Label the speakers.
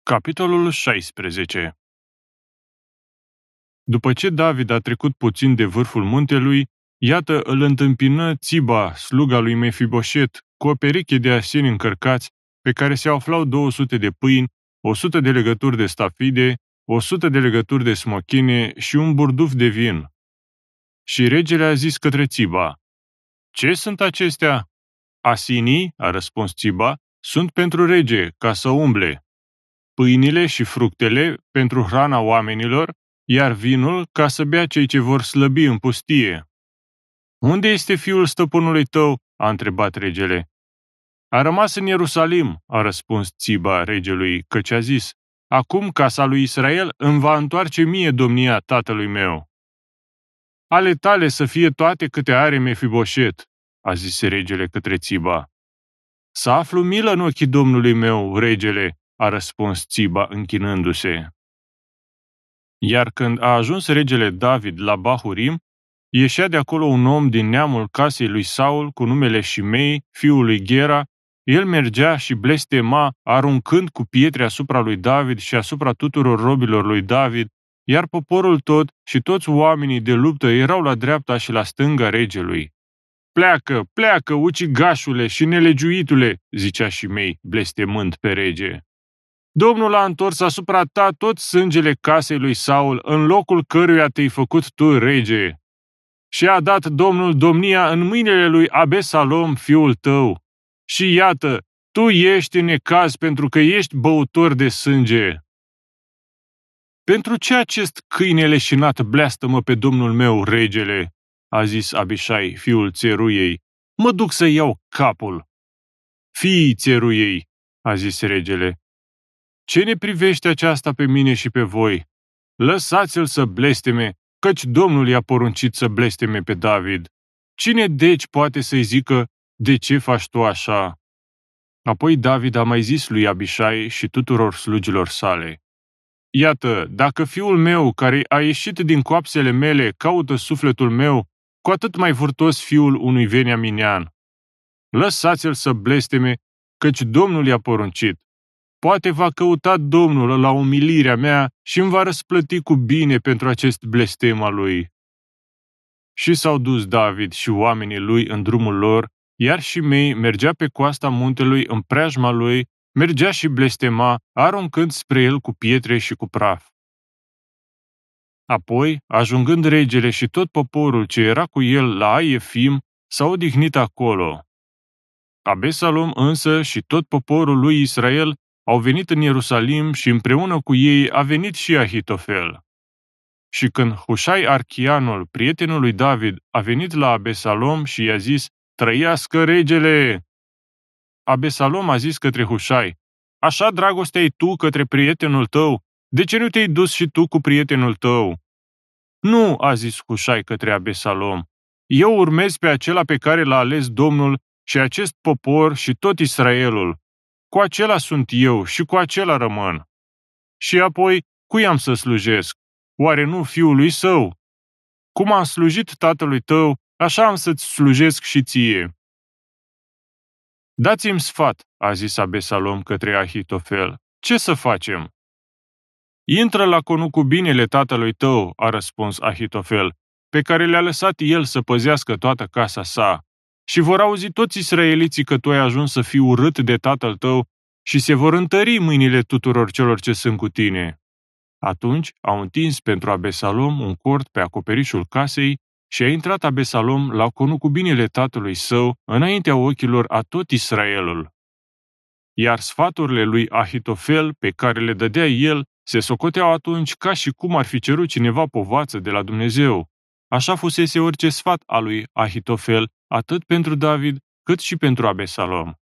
Speaker 1: Capitolul 16. După ce David a trecut puțin de vârful muntelui, iată îl întâmpină Țiba, sluga lui Mefiboset, cu o pereche de aseni încărcați, pe care se aflau 200 de pâini, 100 de legături de stafide, 100 de legături de smochine și un burduf de vin. Și regele a zis către Țiba: „Ce sunt acestea?” „Asinii,” a răspuns Țiba, „sunt pentru rege, ca să umble. Pâinile și fructele pentru hrana oamenilor, iar vinul ca să bea cei ce vor slăbi în pustie.” „Unde este fiul stăpânului tău?” a întrebat regele. „A rămas în Ierusalim,” a răspuns Țiba regelui, căci a zis: „Acum casa lui Israel îmi va întoarce mie domnia tatălui meu.” „Ale tale să fie toate câte are Mefiboset,” a zis regele către Țiba. „Să aflu milă în ochii domnului meu, regele,” a răspuns Țiba închinându-se. Iar când a ajuns regele David la Bahurim, ieșea de acolo un om din neamul casei lui Saul cu numele Shimei, fiul lui Ghera. El mergea și blestema, aruncând cu pietre asupra lui David și asupra tuturor robilor lui David, iar poporul tot și toți oamenii de luptă erau la dreapta și la stânga regelui. „Pleacă, pleacă, ucigașule și nelegiuitule!” zicea Shimei, blestemând pe rege. „Domnul a întors asupra ta tot sângele casei lui Saul, în locul căruia te-ai făcut tu rege. Și a dat Domnul domnia în mâinile lui Abesalom, fiul tău. Și iată, tu ești în necaz pentru că ești băutor de sânge.” „Pentru ce acest câine leșinat bleastă-mă pe domnul meu, regele?” a zis Abișai, fiul Țeruiei. „Mă duc să iau capul.” „Fiii Țeruiei,” a zis regele, „ce ne privește aceasta pe mine și pe voi? Lăsați-l să blesteme, căci Domnul i-a poruncit să blesteme pe David. Cine deci poate să-i zică: de ce faci tu așa?” Apoi David a mai zis lui Abișai și tuturor slugilor sale: „Iată, dacă fiul meu, care a ieșit din coapsele mele, caută sufletul meu, cu atât mai vârtos fiul unui veniaminian. Lăsați-l să blesteme, căci Domnul i-a poruncit. Poate va căuta Domnul la umilirea mea și îmi va răsplăti cu bine pentru acest blestem al lui.” Și s-au dus David și oamenii lui în drumul lor, iar Shimei mergea pe coasta muntelui în preajma lui, mergea și blestema, aruncând spre el cu pietre și cu praf. Apoi, ajungând regele și tot poporul ce era cu el la Aiefim, s-au odihnit acolo. Abesalom însă și tot poporul lui Israel au venit în Ierusalim și împreună cu ei a venit și Ahitofel. Și când Hușai Archianul, prietenul lui David, a venit la Abesalom și i-a zis: „Trăiască regele!” Abesalom a zis către Hușai: „Așa dragoste ai tu către prietenul tău? De ce nu te-ai dus și tu cu prietenul tău?” „Nu,” a zis Hușai către Abesalom, „eu urmez pe acela pe care l-a ales Domnul și acest popor și tot Israelul. Cu acela sunt eu și cu acela rămân. Și apoi, cui am să slujesc? Oare nu fiului său? Cum am slujit tatălui tău, așa am să-ți slujesc și ție.” „Dați-mi sfat,” a zis Abesalom către Ahitofel, „ce să facem?” „Intră la concuvinele tatălui tău,” a răspuns Ahitofel, „pe care le-a lăsat el să păzească toată casa sa. Și vor auzi toți israeliții că tu ai ajuns să fii urât de tatăl tău și se vor întări mâinile tuturor celor ce sunt cu tine.” Atunci au întins pentru Abesalom un cort pe acoperișul casei și a intrat Abesalom la concubinele tatălui său înaintea ochilor a tot Israelul. Iar sfaturile lui Ahitofel, pe care le dădea el, se socoteau atunci ca și cum ar fi cerut cineva povață de la Dumnezeu. Așa fusese orice sfat al lui Ahitofel, atât pentru David, cât și pentru Abesalom.